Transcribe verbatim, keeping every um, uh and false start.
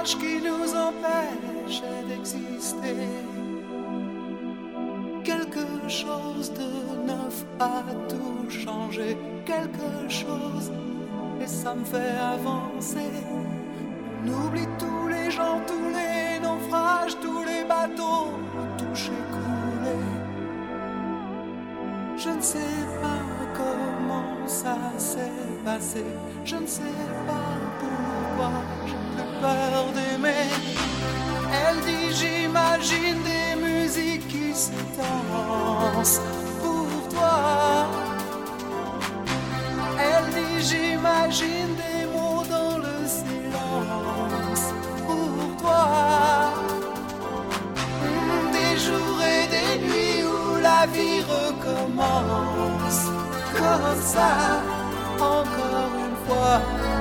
l'âge qui nous empêche d'exister. Quelque chose de neuf a tout changé, quelque chose, et ça me fait avancer. On oublie tous les gens, tous les naufrages, tous les bateaux touchés, coulés. Je ne sais pas comment ça s'est passé, je ne sais pas pourquoi j'ai plus peur d'aimer. Elle dit j'imagine des musiques qui se dansent pour toi. Elle dit j'imagine des mots dans le silence pour toi. Des jours et des nuits où la vie recommence comme ça, encore une fois.